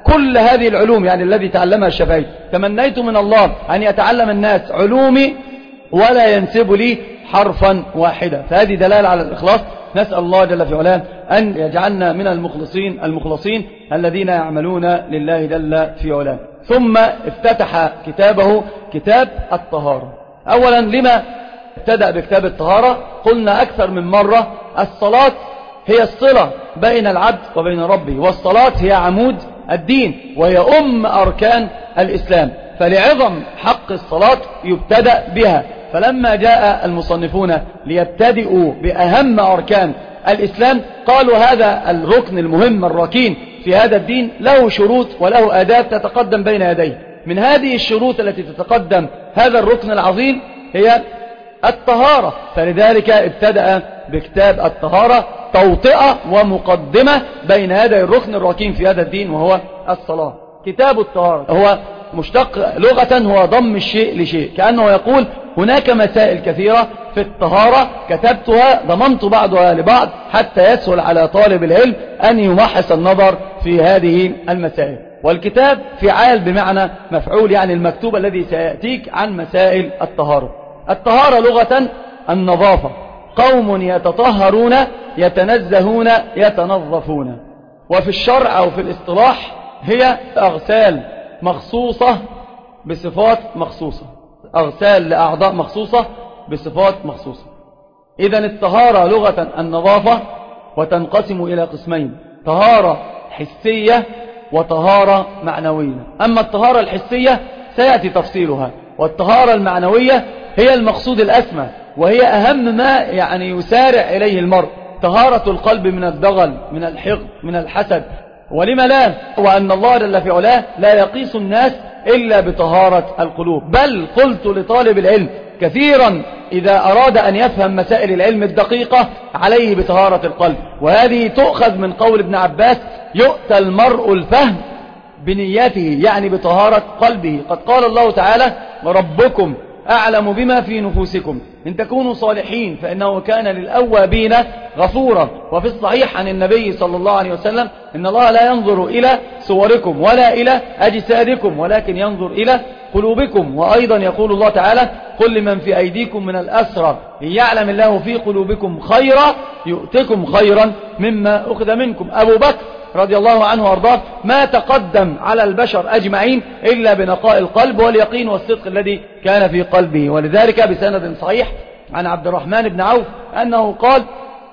كل هذه العلوم يعني الذي تعلمها الشافعي. تمنيت من الله أن يتعلم الناس علومي ولا ينسب لي حرفا واحدا. فهذه دلالة على الإخلاص. نسأل الله جل في علاه أن يجعلنا من المخلصين المخلصين الذين يعملون لله جل في علاه. ثم افتتح كتابه كتاب الطهارة. أولا لما ابتدأ بكتاب الطهارة؟ قلنا أكثر من مرة الصلاة هي الصلة بين العبد وبين ربه، والصلاة هي عمود الدين وهي أم أركان الإسلام، فلعظم حق الصلاة يبتدأ بها. فلما جاء المصنفون ليبتدئوا بأهم أركان الإسلام قالوا هذا الركن المهم الركين في هذا الدين له شروط وله آداب تتقدم بين يديه. من هذه الشروط التي تتقدم هذا الركن العظيم هي الطهارة، فلذلك ابتدأ بكتاب الطهارة توطئة ومقدمة بين هذا الركن الركين في هذا الدين وهو الصلاة. كتاب الطهارة هو مشتق لغة هو ضم الشيء لشيء، كأنه يقول هناك مسائل كثيرة في الطهارة كتبتها ضممت بعضها لبعض حتى يسهل على طالب العلم أن يمحص النظر في هذه المسائل. والكتاب فعال بمعنى مفعول، يعني المكتوب الذي سيأتيك عن مسائل الطهارة. الطهارة لغة النظافة، قوم يتطهرون يتنزهون يتنظفون. وفي الشرع أو في الاصطلاح هي أغسال مخصوصة بصفات مخصوصة، أغسال لأعضاء مخصوصة بصفات مخصوصة. إذن الطهارة لغة النظافة، وتنقسم إلى قسمين: طهارة حسية وطهارة معنوية. أما الطهارة الحسية سيأتي تفصيلها، والطهارة المعنوية هي المقصود الأسمى وهي أهم ما يعني يسارع إليه المرء، طهارة القلب من الدغل من الحقد من الحسد. ولما لا؟ وأن الله جل في علاه لا يقيس الناس إلا بطهارة القلوب. بل قلت لطالب العلم كثيرا إذا أراد أن يفهم مسائل العلم الدقيقة عليه بطهارة القلب، وهذه تؤخذ من قول ابن عباس: يؤتى المرء الفهم بنيته، يعني بطهارة قلبه. قد قال الله تعالى: ربكم أعلم بما في نفوسكم إن تكونوا صالحين فإنه كان للأوابين غفورا. وفي الصحيح عن النبي صلى الله عليه وسلم: إن الله لا ينظر إلى صوركم ولا إلى أجسادكم ولكن ينظر إلى قلوبكم. وأيضا يقول الله تعالى: قل لمن في أيديكم من الأسرى إن يعلم الله في قلوبكم خيرا يؤتكم خيرا مما أخذ منكم. أبو بكر رضي الله عنه وارضاه ما تقدم على البشر أجمعين إلا بنقاء القلب واليقين والصدق الذي كان في قلبه. ولذلك بسند صحيح عن عبد الرحمن بن عوف أنه قال: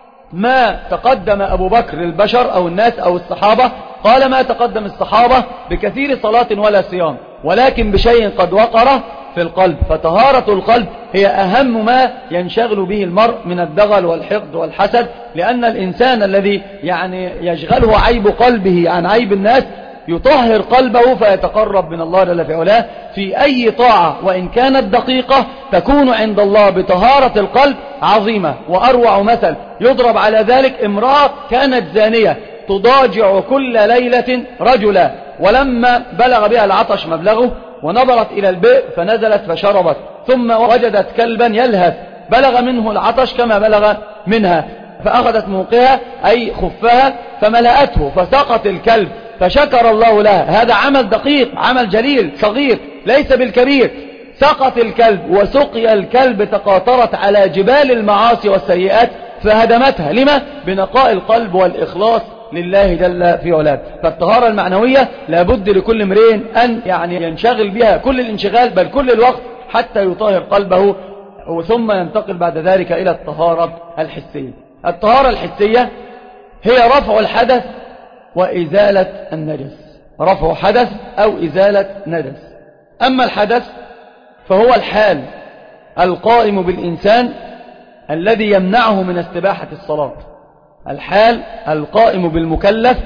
ما تقدم أبو بكر للبشر أو الناس أو الصحابة، قال ما تقدم الصحابة بكثير صلاة ولا صيام ولكن بشيء قد وقر في القلب. فطهارة القلب هي أهم ما ينشغل به المرء من الدغل والحقد والحسد، لأن الإنسان الذي يعني يشغله عيب قلبه عن عيب الناس يطهر قلبه فيتقرب من الله جل في علاه في أي طاعة وإن كانت دقيقة تكون عند الله بطهارة القلب عظيمة. وأروع مثل يضرب على ذلك: امرأة كانت زانية تضاجع كل ليلة رجلا، ولما بلغ بها العطش مبلغه ونظرت إلى البئر فنزلت فشربت، ثم وجدت كلبا يلهث بلغ منه العطش كما بلغ منها، فأخذت موقها أي خفها فملأته فسقط الكلب فشكر الله لها. هذا عمل دقيق، عمل جليل صغير ليس بالكبير. سقط الكلب وسقي الكلب تقاطرت على جبال المعاصي والسيئات فهدمتها. لما؟ بنقاء القلب والإخلاص لله جل في علاه. فالطهارة المعنوية لابد لكل امرئ أن يعني ينشغل بها كل الانشغال بل كل الوقت حتى يطهر قلبه، ثم ينتقل بعد ذلك إلى الطهارة الحسية. الطهارة الحسية هي رفع الحدث وإزالة النجس، رفع حدث أو إزالة نجس. أما الحدث فهو الحال القائم بالإنسان الذي يمنعه من استباحة الصلاة، الحال القائم بالمكلف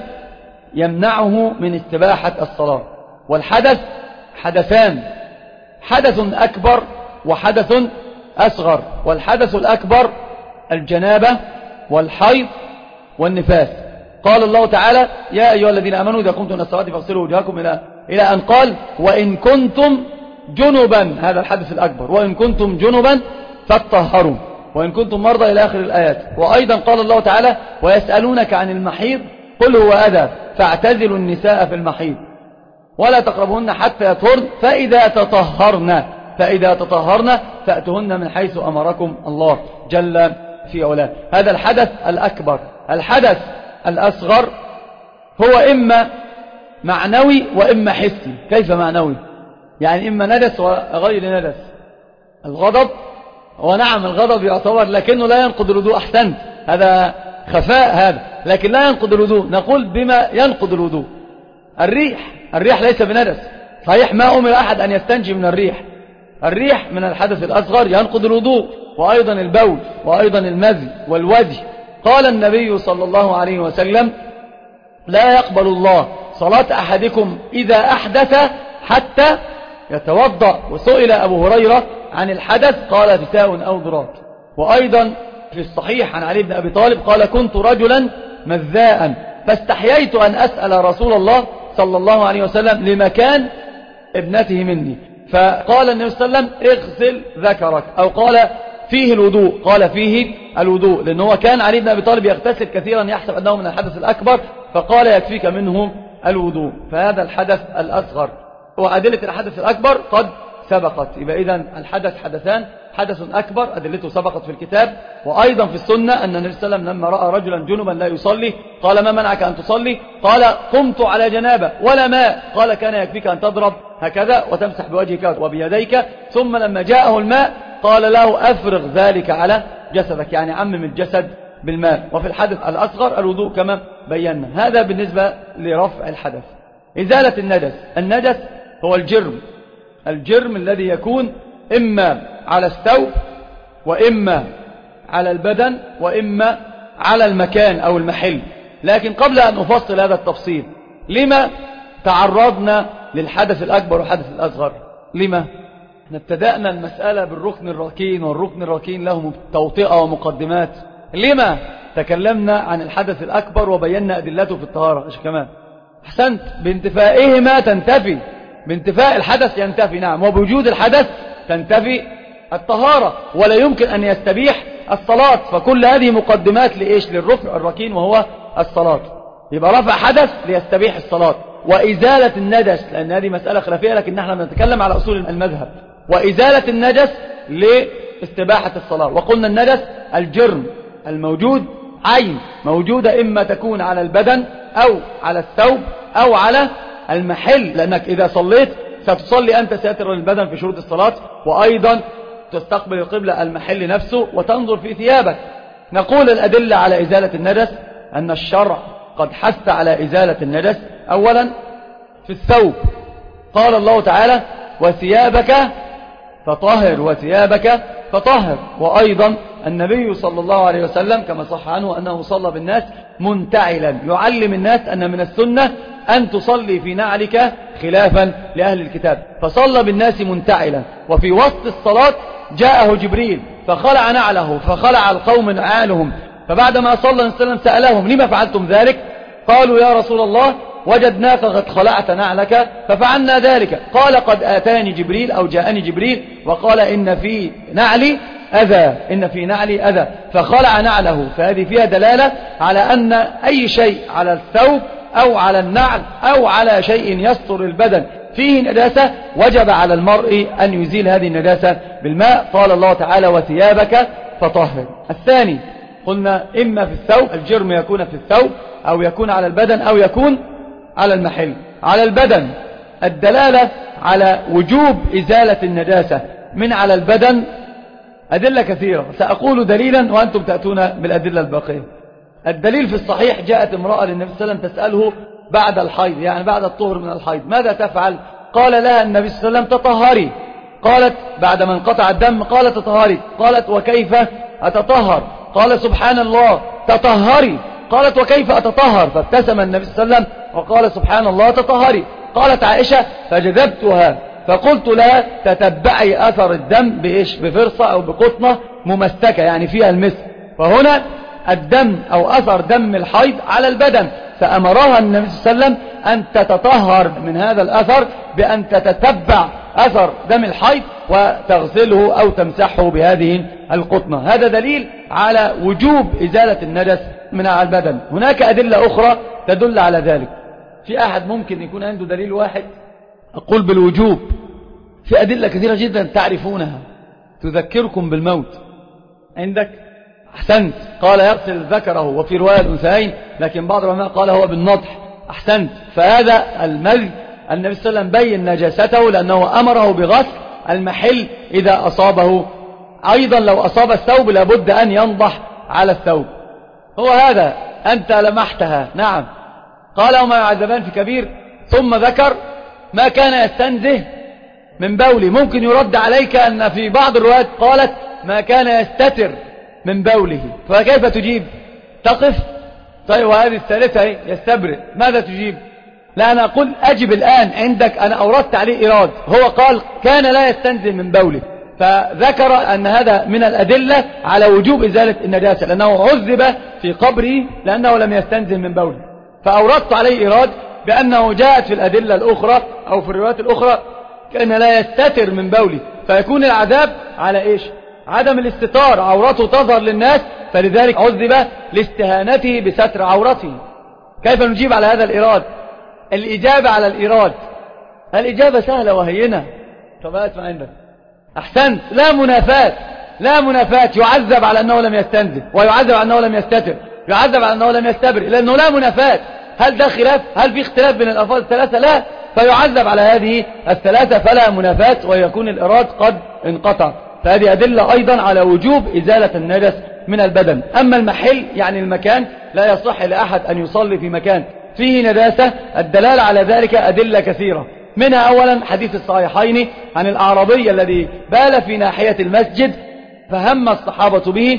يمنعه من استباحة الصلاة. والحدث حدثان: حدث أكبر وحدث أصغر. والحدث الأكبر الجنابة والحيض والنفاس. قال الله تعالى: يا أيها الذين آمنوا إذا قمتم إلى الصلاة فاغسلوا وجوهكم إلى إلى أن قال: وإن كنتم جنبا، هذا الحدث الأكبر، وإن كنتم جنبا فاتطهروا، وإن كنتم مرضى إلى آخر الآيات. وأيضا قال الله تعالى: ويسألونك عن المحيض قل هو أذى فاعتزلوا النساء في المحيض ولا تقربهن حتى يطهرن فإذا تطهرن فإذا تطهرن فأتهن من حيث أمركم الله جل في علاه. هذا الحدث الأكبر. الحدث الأصغر هو إما معنوي وإما حسي. كيف معنوي؟ يعني إما ندس وغير ندس. الغضب ونعم الغضب يعتبر لكنه لا ينقض الوضوء. أحسنت، هذا خفاء هذا، لكن لا ينقض الوضوء. نقول بما ينقض الوضوء. الريح الريح ليس بندس صحيح، ما أمر أحد أن يستنجي من الريح. الريح من الحدث الأصغر ينقض الوضوء، وأيضا البول وأيضا المذي والودي. قال النبي صلى الله عليه وسلم لا يقبل الله صلاة أحدكم إذا أحدث حتى يتوضأ. وسئل أبو هريرة عن الحدث قال فتاء أو ضراب. وأيضا في الصحيح عن علي بن أبي طالب قال كنت رجلا مذاء فاستحييت أن أسأل رسول الله صلى الله عليه وسلم لمكان ابنته مني، فقال النبي صلى الله عليه وسلم اغسل ذكرك، أو قال فيه الوضوء، قال فيه الوضوء، لأنه كان علي بن أبي طالب يغتسل كثيرا يحسب أنه من الحدث الأكبر، فقال يكفيك منه الوضوء. فهذا الحدث الأصغر. وأدلة الحدث الأكبر قد سبقت. يبقى إذن الحدث حدثان، حدث أكبر أدلته سبقت في الكتاب، وأيضا في السنة أن النبي صلى الله عليه وسلم لما رأى رجلا جنبا لا يصلي قال ما منعك أن تصلي؟ قال قمت على جنابة ولا ماء. قال كان يكفيك أن تضرب هكذا وتمسح بوجهك وبيديك، ثم لما جاءه الماء قال له أفرغ ذلك على جسدك، يعني عمم الجسد بالماء. وفي الحدث الأصغر الوضوء كما بينا. هذا بالنسبة لرفع الحدث. إزالة النجس. النجس هو الجرم، الجرم الذي يكون إما على الثوب وإما على البدن وإما على المكان أو المحل. لكن قبل أن أفصل هذا التفصيل، لما تعرضنا للحدث الأكبر والحدث الأصغر؟ لما؟ ابتدأنا المسألة بالركن الركين، والركن الركين له توطئة ومقدمات. لما تكلمنا عن الحدث الأكبر وبينا أدلته في الطهارة؟ إيش كمان؟ أحسنت، بانتفائهما تنتفي، بانتفاء الحدث ينتفي، نعم، وبوجود الحدث تنتفي الطهارة، ولا يمكن أن يستبيح الصلاة. فكل هذه مقدمات لإيش؟ للركن الركين وهو الصلاة. يبقى رفع حدث ليستبيح الصلاة، وإزالة النجس، لأن هذه مسألة خلافية لكن نحن نتكلم على أصول المذهب. وإزالة النجس لاستباحة الصلاة. وقلنا النجس الجرم الموجود، عين موجودة إما تكون على البدن أو على الثوب أو على المحل، لأنك إذا صليت ستصلي أنت ساتر للبدن في شروط الصلاة، وأيضا تستقبل القبلة المحل نفسه وتنظر في ثيابك. نقول الأدلة على إزالة النجس أن الشرع قد حث على إزالة النجس. أولا في الثوب قال الله تعالى وثيابك فطهر وثيابك فطهر. وأيضا النبي صلى الله عليه وسلم كما صح عنه أنه صلى بالناس منتعلا، يعلم الناس أن من السنة أن تصلي في نعلك خلافا لأهل الكتاب، فصلى بالناس منتعلا. وفي وسط الصلاة جاءه جبريل فخلع نعله، فخلع القوم نعالهم، فبعدما صلى النبي صلى الله عليه وسلم سألهم لما فعلتم ذلك؟ قالوا يا رسول الله وجدناك قد خلعت نعلك ففعلنا ذلك. قال قد آتاني جبريل أو جاءني جبريل وقال إن في نعلي أذى، إن في نعلي أذى، فخلع نعله. فهذه فيها دلالة على أن أي شيء على الثوب أو على النعل أو على شيء يستر البدن فيه نجاسة وجب على المرء أن يزيل هذه النجاسة بالماء. قال الله تعالى وثيابك فطهر. الثاني قلنا إما في الثوب، الجرم يكون في الثوب أو يكون على البدن أو يكون على المحل. على البدن الدلالة على وجوب إزالة النجاسة من على البدن أدلة كثيرة، سأقول دليلا وأنتم تأتون بالأدلة الباقية. الدليل في الصحيح جاءت امرأة للنبي صلى الله عليه وسلم تسأله بعد الحيض، يعني بعد الطهر من الحيض، ماذا تفعل؟ قال لها النبي صلى الله عليه وسلم تطهري. قالت بعد ما انقطع الدم قال تطهري. قالت وكيف أتطهر؟ قال سبحان الله تطهري. قالت وكيف أتطهر؟ فابتسم النبي صلى الله عليه وسلم وقال سبحان الله تطهري. قالت عائشة فجذبتها فقلت لها تتبعي أثر الدم بإيش؟ بفرصة أو بقطنة ممسكة يعني فيها المسك. فهنا الدم أو أثر دم الحيض على البدن، فأمرها النبي صلى الله عليه وسلم أن تتطهر من هذا الأثر بأن تتتبع أثر دم الحيض وتغسله أو تمسحه بهذه القطنة. هذا دليل على وجوب إزالة النجس من على البدن. هناك أدلة أخرى تدل على ذلك. في أحد ممكن يكون عنده دليل واحد أقول بالوجوب في أدلة كثيرة جدا تعرفونها تذكركم بالموت عندك. أحسنت، قال يغسل ذكره وفي رواية الأنثيين، لكن بعض العلماء قال هو بالنضح. أحسنت، فهذا المذي النبي صلى الله عليه وسلم بين نجاسته لأنه أمره بغسل المحل إذا أصابه. أيضا لو أصاب الثوب لابد أن ينضح على الثوب. هو هذا أنت لمحتها. نعم، قال وما يعذبان في كبير، ثم ذكر ما كان يستنزه من بولي. ممكن يرد عليك أن في بعض الروايات قالت ما كان يستتر من بوله، فكيف تجيب؟ تقف؟ طيب وهذه الثالثة يستبرئ، ماذا تجيب؟ لا أنا أقول أجب الآن عندك. أنا أوردت عليه إيراد، هو قال كان لا يستنزه من بوله، فذكر أن هذا من الأدلة على وجوب إزالة النجاسة لأنه عذب في قبره لأنه لم يستنزه من بوله. فأوردت عليه إيراد بأنه جاءت في الأدلة الأخرى أو في الروايات الأخرى كان لا يستتر من بوله، فيكون العذاب على إيش؟ عدم الاستتار، عورته تظهر للناس، فلذلك عذب لاستهانته بستر عورته. كيف نجيب على هذا الإيراد؟ الإجابة على الإيراد الإجابة سهلة وهينة. طب اسمع عندك. أحسنت، لا منافات، لا منافات. يعذب على أنه لم يستنزه، ويعذب على أنه لم يستتر، يعذب على أنه لم يستبر، لأنه لا منافات. هل ده خلاف؟ هل في اختلاف بين الألفاظ الثلاثة؟ لا، فيعذب على هذه الثلاثة فلا منافات، ويكون الإراد قد انقطع. فهذه أدلة أيضا على وجوب إزالة النجس من البدن. أما المحل يعني المكان، لا يصح لأحد أن يصلي في مكان فيه نجاسة. الدلالة على ذلك أدلة كثيرة، منها أولا حديث الصحيحين عن الأعرابي الذي بال في ناحية المسجد فهم الصحابة به،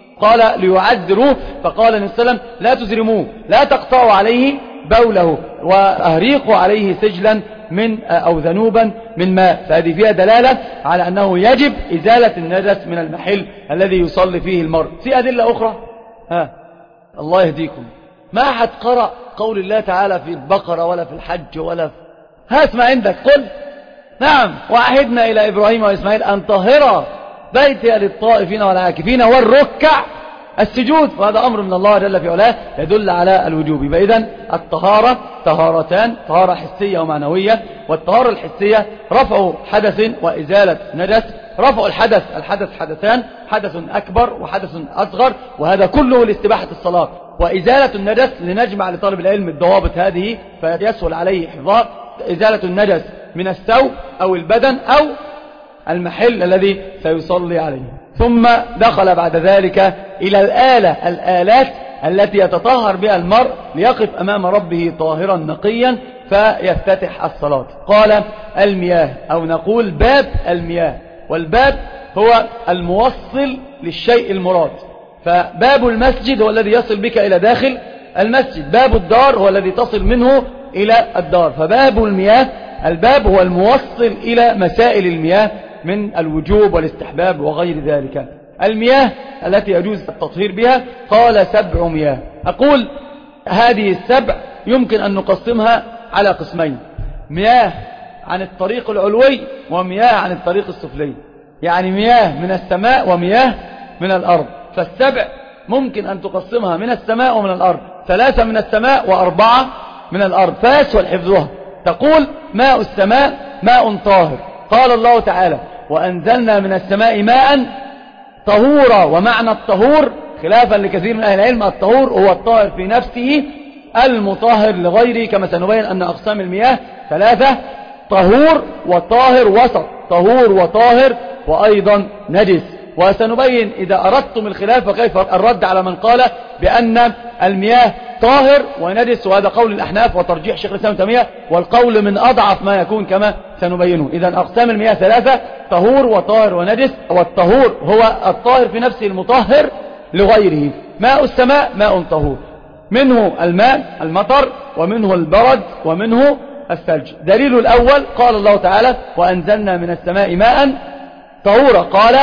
قال ليعذروه، فقال النبي صلى الله عليه وسلم لا تزرموه، لا تقطعوا عليه بوله، وأهريقوا عليه سجلا من أو ذنوبا من ماء. فهذه فيها دلالة على أنه يجب إزالة النجس من المحل الذي يصلي فيه المرء. في أدلة أخرى، ها الله يهديكم، ما أحد قرأ قول الله تعالى في البقرة ولا في الحج ولا في... ها اسمع عندك، قل نعم وعهدنا إلى إبراهيم وإسماعيل أن طهر بيتي للطائفين والعاكفين والركع السجود. فهذا أمر من الله جل في علاه يدل على الوجوب. فإذا الطهارة طهارتان، طهارة حسية ومعنوية. والطهارة الحسية رفع حدث وإزالة نجس. رفع الحدث، الحدث حدثان، حدث أكبر وحدث أصغر، وهذا كله لاستباحة الصلاة. وإزالة النجس لنجمع لطالب العلم الضوابط هذه فيسهل عليه حفظها. إزالة النجس من الثوب أو البدن أو المحل الذي سيصلي عليه. ثم دخل بعد ذلك إلى الآلة، الآلات التي يتطهر بها المرء ليقف أمام ربه طاهرا نقيا فيفتتح الصلاة. قال المياه، أو نقول باب المياه، والباب هو الموصل للشيء المراد. فباب المسجد هو الذي يصل بك إلى داخل المسجد، باب الدار هو الذي تصل منه إلى الدار. فباب المياه، الباب هو الموصل إلى مسائل المياه من الوجوب والاستحباب وغير ذلك. المياه التي يجوز التطهير بها قال سبع مياه. أقول هذه السبع يمكن أن نقسمها على قسمين: مياه عن الطريق العلوي ومياه عن الطريق السفلي، يعني مياه من السماء ومياه من الأرض. فالسبع ممكن أن تقسمها من السماء ومن الأرض، ثلاثة من السماء وأربعة من الأرض، فيسهل حفظها. تقول ماء السماء ماء طاهر، قال الله تعالى وأنزلنا من السماء ماء طهورا. ومعنى الطهور خلافا لكثير من أهل العلم، الطهور هو الطاهر في نفسه المطهر لغيره، كما سنبين أن أقسام المياه ثلاثة: طهور وطاهر وسط، طهور وطاهر وأيضا نجس. وسنبين إذا أردتم الخلاف وكيف الرد على من قال بأن المياه طاهر ونجس، وهذا قول الأحناف وترجيح شيخ الإسلام ابن تيمية، والقول من أضعف ما يكون كما سنبينه. إذن أقسام المياه ثلاثة: طهور وطاهر ونجس. والطهور هو الطاهر في نفسه المطهر لغيره. ماء السماء ماء طهور، منه الماء المطر، ومنه البرد، ومنه الثلج. دليل الأول قال الله تعالى وأنزلنا من السماء ماء طهورا، قال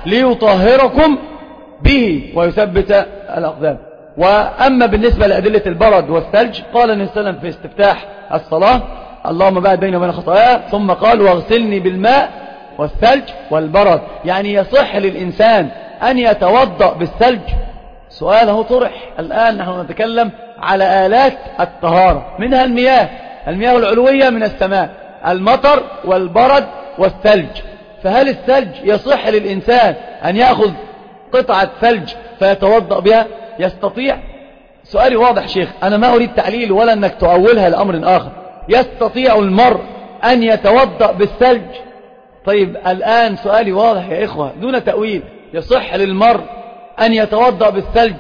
ليطهركم به ويثبت الأقدام. وأما بالنسبة لأدلة البرد والثلج قال النبي صلى الله عليه وسلم في استفتاح الصلاة اللهم باعد بيني وبين خطاياي، ثم قال واغسلني بالماء والثلج والبرد. يعني يصح للإنسان أن يتوضأ بالثلج؟ سؤاله طرح. الآن نحن نتكلم على آلات الطهارة، منها المياه، المياه العلوية من السماء، المطر والبرد والثلج. فهل الثلج يصح للإنسان أن يأخذ قطعة ثلج فيتوضأ بها؟ يستطيع؟ سؤالي واضح شيخ، أنا ما أريد تعليل ولا أنك تؤولها لأمر آخر. يستطيع المرء أن يتوضأ بالثلج؟ طيب الآن سؤالي واضح يا إخوة دون تأويل، يصح للمرء أن يتوضأ بالثلج؟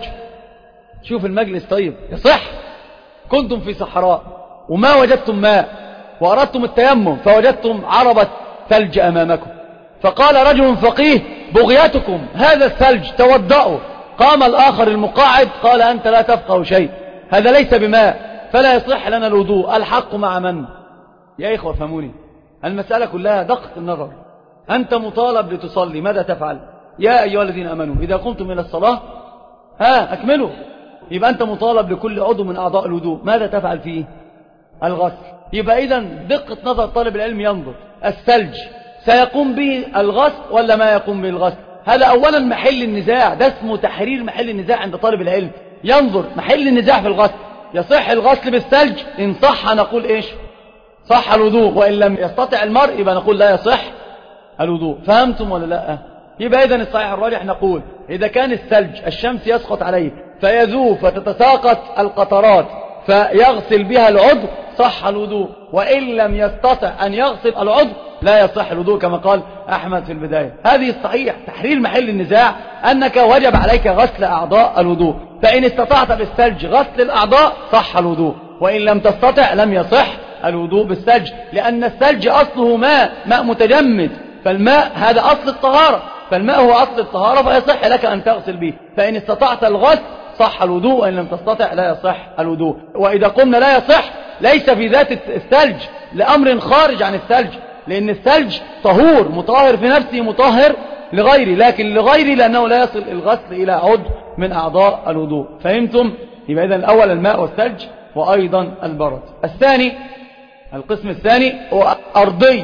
شوف المجلس. طيب يصح. كنتم في صحراء وما وجدتم ماء وأردتم التيمم فوجدتم عربة ثلج أمامكم، فقال رجل فقيه بغيتكم هذا الثلج توضأوا. قام الآخر المقاعد قال أنت لا تفقه شيء، هذا ليس بماء فلا يصح لنا الوضوء. الحق مع من؟ يا إخوة فهموني، المسألة كلها دقة النظر. أنت مطالب لتصلي، ماذا تفعل؟ يا أيها الذين أمنوا إذا قمتم إلى الصلاة ها أكملوا. يبقى أنت مطالب لكل عضو من أعضاء الوضوء، ماذا تفعل فيه؟ الغسل. يبقى إذن دقة نظر طالب العلم ينظر الثلج سيقوم به الغسل ولا ما يقوم به الغسل؟ هذا أولا محل النزاع، ده اسمه تحرير محل النزاع عند طالب العلم. ينظر محل النزاع في الغسل، يصح الغسل بالثلج؟ إن صح نقول إيش؟ صح الوضوء، وإن لم يستطع المرء يبقى نقول لا يصح الوضوء. فهمتم ولا لا؟ يبقى إذن الصحيح الراجح نقول إذا كان الثلج الشمس يسقط عليه فيذوب فتتساقط القطرات فيغسل بها العضو صح الوضوء، وإن لم يستطع أن يغسل العضو لا يصح الوضوء كما قال أحمد في البداية. هذه الصحيح تحرير محل النزاع أنك وجب عليك غسل أعضاء الوضوء، فإن استطعت بالثلج غسل الأعضاء صح الوضوء، وإن لم تستطع لم يصح الوضوء بالثلج، لأن الثلج أصله ماء ماء متجمد، فالماء هذا أصل الطهارة، فالماء هو أصل الطهارة فيصح لك أن تغسل به. فإن استطعت الغسل صح الوضوء، وإن لم تستطع لا يصح الوضوء. وإذا قمنا لا يصح ليس في ذات الثلج لأمر خارج عن الثلج، لأن الثلج طهور مطهر في نفسه مطهر لغيره، لكن لغيره لأنه لا يصل الغسل إلى عضو من أعضاء الوضوء. فهمتم؟ يبقى إذن الأول الماء والثلج وأيضا البرد. الثاني القسم الثاني هو أرضي.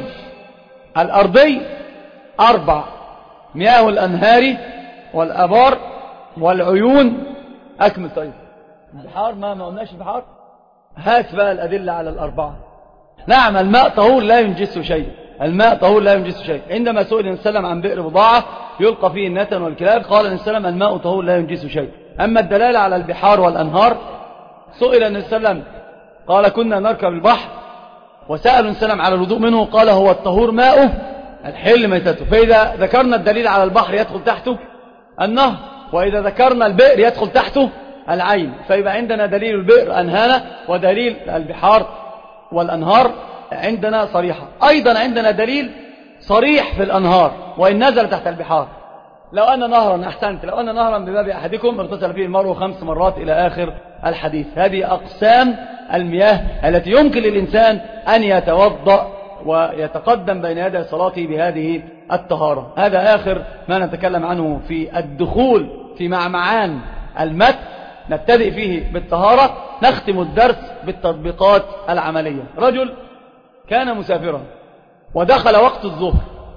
الأرضي أربع: مياه الأنهار والأبار والعيون. أكمل. طيب البحار ما ما قلناش البحار؟ هات بقى الأدلة على الأربعة. نعم الماء طهور لا ينجسه شيء، الماء طهور لا ينجسه شيء. عندما سئل النبي صلى الله عليه وسلم عن بئر بضاعة يلقى فيه النتن والكلاب قال النبي صلى الله عليه وسلم الماء طهور لا ينجسه شيء. أما الدلالة على البحار والأنهار سئل النبي صلى الله عليه وسلم قال كنا نركب البحر وسأل النبي صلى الله عليه وسلم على الوضوء منه قال هو الطهور ماؤه الحل ميتته. فإذا ذكرنا الدليل على البحر يدخل تحته النهر، وإذا ذكرنا البئر يدخل تحته العين. فيبقى عندنا دليل البئر أنهانا ودليل البحار والأنهار عندنا صريحة. أيضا عندنا دليل صريح في الأنهار وإن نزل تحت البحار. لو أن نهرا أحسنت لو أن نهرا بباب أحدكم اغتسل فيه المرء خمس مرات إلى آخر الحديث. هذه أقسام المياه التي يمكن للإنسان أن يتوضأ ويتقدم بين يدي صلاته بهذه الطهارة. هذا آخر ما نتكلم عنه في الدخول في معمعان المتن. نبتدئ فيه بالطهارة، نختم الدرس بالتطبيقات العملية. رجل كان مسافرا ودخل وقت الظهر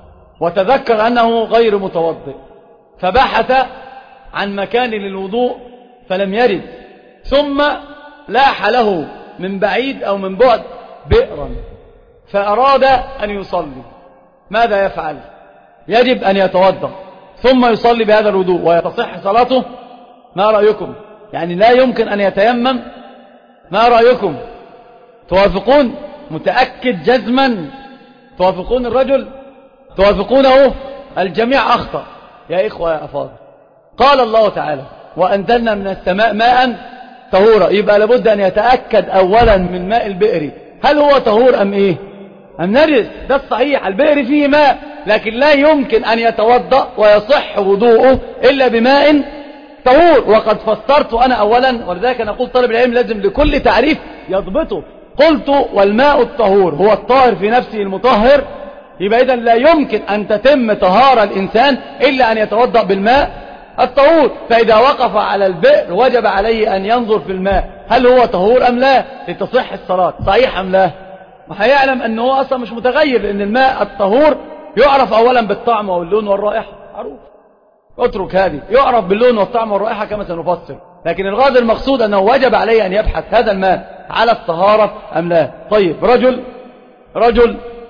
وتذكر أنه غير متوضئ، فبحث عن مكان للوضوء فلم يرد، ثم لاح له من بعيد أو من بعد بئرا فأراد أن يصلي. ماذا يفعل؟ يجب أن يتوضأ ثم يصلي بهذا الوضوء ويتصح صلاته. ما رأيكم؟ يعني لا يمكن أن يتيمم؟ ما رأيكم؟ توافقون؟ متأكد جزما توافقون الرجل؟ توافقونه؟ الجميع أخطأ يا إخوة يا أفاضل. قال الله تعالى وأنزلنا من السماء ماء طهورا، يبقى لابد أن يتأكد أولا من ماء البئر هل هو طهور أم إيه؟ أم نجس؟ ده الصحيح، البئر فيه ماء، لكن لا يمكن أن يتوضأ ويصح وضوءه إلا بماء طهور. وقد فسرت أنا أولا، ولذلك نقول طالب العلم لازم لكل تعريف يضبطه. قلت والماء الطهور هو الطاهر في نفسه المطهر، يبقى إذن لا يمكن أن تتم طهارة الإنسان إلا أن يتوضأ بالماء الطهور. فإذا وقف على البئر وجب عليه أن ينظر في الماء هل هو طهور أم لا لتصح الصلاة، صحيح أم لا. ما هيعلم أنه هو أصلا مش متغير، لأن الماء الطهور يعرف أولا بالطعم واللون والرائحة، معروف، اترك هذه، يعرف باللون والطعم والرائحة كما سنفسر. لكن الغرض المقصود أنه وجب عليه أن يبحث هذا الماء على الطهارة أم لا. طيب رجل رجل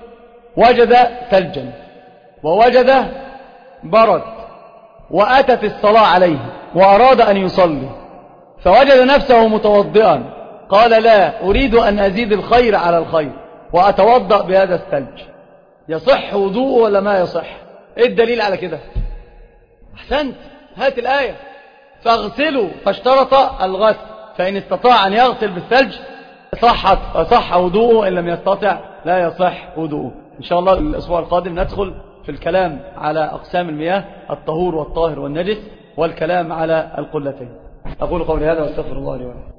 وجد ثلجا ووجد برد وأتت الصلاة عليه وأراد أن يصلي فوجد نفسه متوضئا قال لا أريد أن أزيد الخير على الخير وأتوضأ بهذا الثلج، يصح وضوءه ولا ما يصح؟ إيه الدليل على كده؟ أحسنت، هات الآية. فاغسلوا، فاشترط الغسل، فإن استطاع أن يغسل بالثلج صحت فصح وضوءه، إن لم يستطع لا يصح وضوءه. إن شاء الله الأسبوع القادم ندخل في الكلام على أقسام المياه، الطهور والطاهر والنجس، والكلام على القلتين. أقول قولي هذا واستغفر الله لي ولكم.